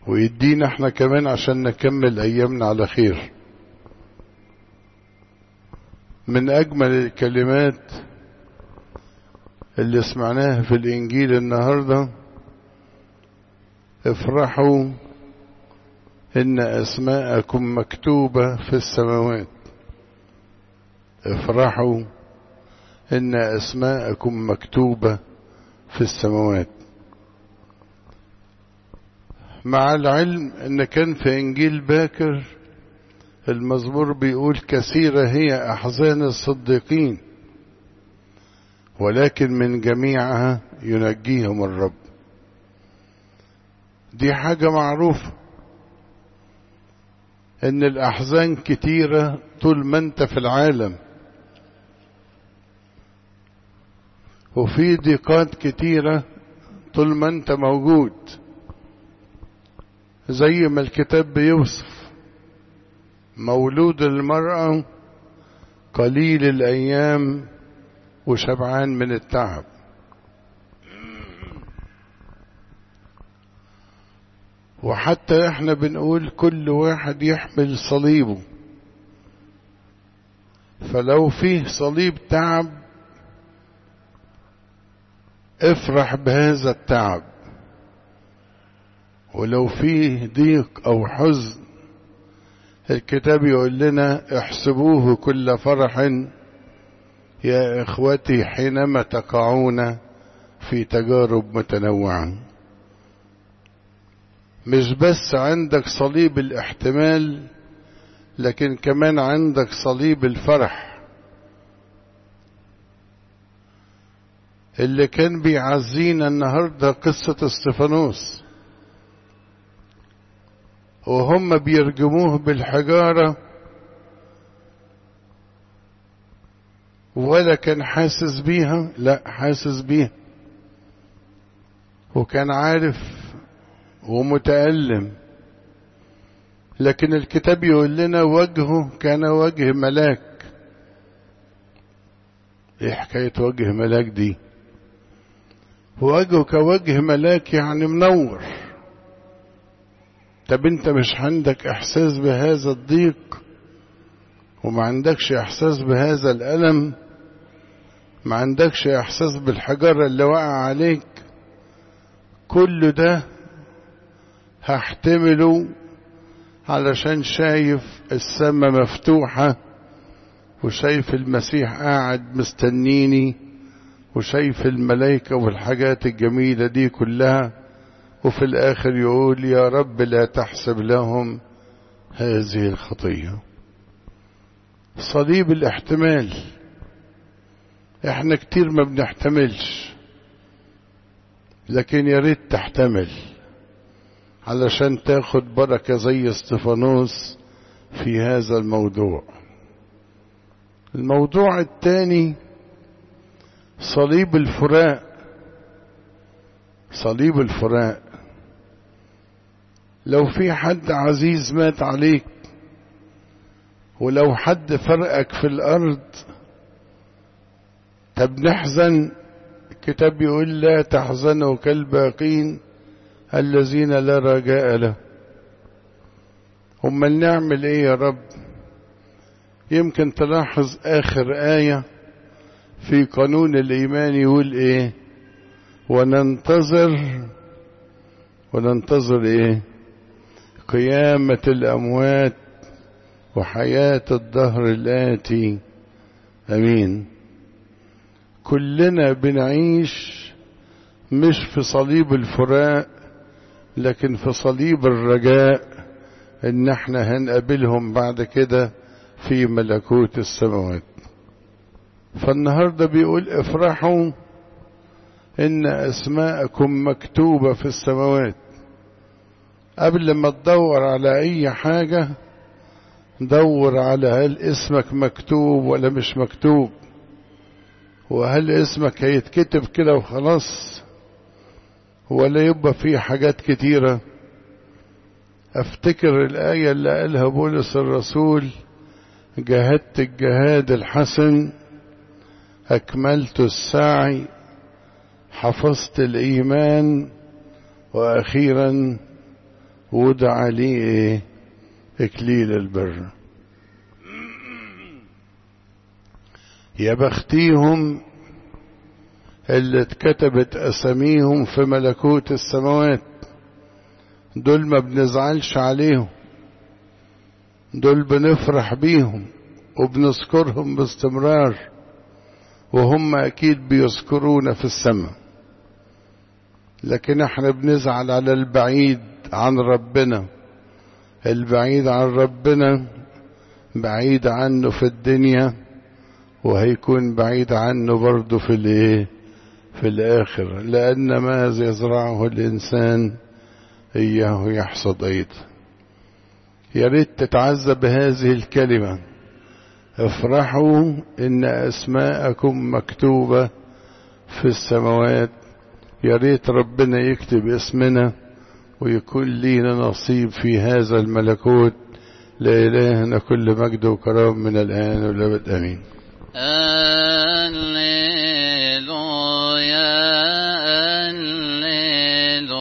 ويدينا احنا كمان عشان نكمل ايامنا على خير. من اجمل الكلمات اللي سمعناها في الانجيل النهارده: افرحوا ان اسماءكم مكتوبة في السماوات. افرحوا ان اسماءكم مكتوبة في السماوات. مع العلم ان كان في انجيل باكر المزمور بيقول: كثيرة هي احزان الصديقين ولكن من جميعها ينجيهم الرب. دي حاجة معروفة ان الاحزان كتيرة طول ما انت في العالم، وفي ضيقات كتيرة طول ما انت موجود، زي ما الكتاب بيوصف: مولود المرأة قليل الأيام وشبعان من التعب. وحتى احنا بنقول كل واحد يحمل صليبه، فلو فيه صليب تعب افرح بهذا التعب، ولو فيه ضيق او حزن الكتاب يقول لنا: احسبوه كل فرح يا اخوتي حينما تقعون في تجارب متنوعة. مش بس عندك صليب الاحتمال، لكن كمان عندك صليب الفرح اللي كان بيعزينا النهاردة. قصة استفانوس وهم بيرجموه بالحجارة، ولا كان حاسس بيها، لا حاسس بيها، وكان عارف ومتألم. لكن الكتاب يقول لنا وجهه كان وجه ملاك. ايه حكاية وجه ملاك دي؟ وجهه كوجه ملاك يعني منور. طب انت مش عندك احساس بهذا الضيق، وما عندكش احساس بهذا الألم، ما عندكش احساس بالحجارة اللي وقع عليك؟ كل ده هحتمله علشان شايف السماء مفتوحة، وشايف المسيح قاعد مستنيني، وشايف الملائكة والحاجات الجميلة دي كلها. وفي الآخر يقول: يا رب لا تحسب لهم هذه الخطية. صليب الاحتمال. احنا كتير ما بنحتملش، لكن يا ريت تحتمل علشان تاخد بركة زي استفانوس في هذا الموضوع. الموضوع الثاني صليب الفراق. صليب الفراق. لو في حد عزيز مات عليك، ولو حد فرقك في الأرض، طب نحزن؟ الكتاب يقول: لا تحزنوا كالباقين الذين لا رجاء له. امال نعمل ايه يا رب؟ يمكن تلاحظ اخر آية في قانون الايمان يقول ايه؟ وننتظر ايه؟ قيامة الاموات وحياة الدهر الآتي. امين. كلنا بنعيش مش في صليب الفراق، لكن في صليب الرجاء ان احنا هنقابلهم بعد كده في ملكوت السماوات. فالنهاردة بيقول: افرحوا ان اسماءكم مكتوبة في السماوات. قبل ما تدور على اي حاجة دور على هل اسمك مكتوب ولا مش مكتوب، وهل اسمك هيتكتب كده وخلاص ولا يبقى فيه حاجات كتيرة. افتكر الآية اللي قالها بولس الرسول: جاهدت الجهاد الحسن، أكملت السعي، حفظت الإيمان، وضع عليه إكليل البر. يا بختيهم اللي اتكتبت أساميهم في ملكوت السماوات. دول ما بنزعلش عليهم، دول بنفرح بيهم وبنذكرهم باستمرار، وهم أكيد بيذكرونا في السماء. لكن احنا بنزعل على البعيد عن ربنا. البعيد عن ربنا بعيد عنه في الدنيا، وهيكون بعيد عنه برضه في الآخر، لأن ما يزرعه الإنسان إياه يحصد أيضا. يا ريت تتعزى بهذه الكلمة: افرحوا إن أسماءكم مكتوبة في السماوات. يا ريت ربنا يكتب اسمنا ويكون لينا نصيب في هذا الملكوت. لإلهنا كل مجد وكرام من الآن والأبد آمين.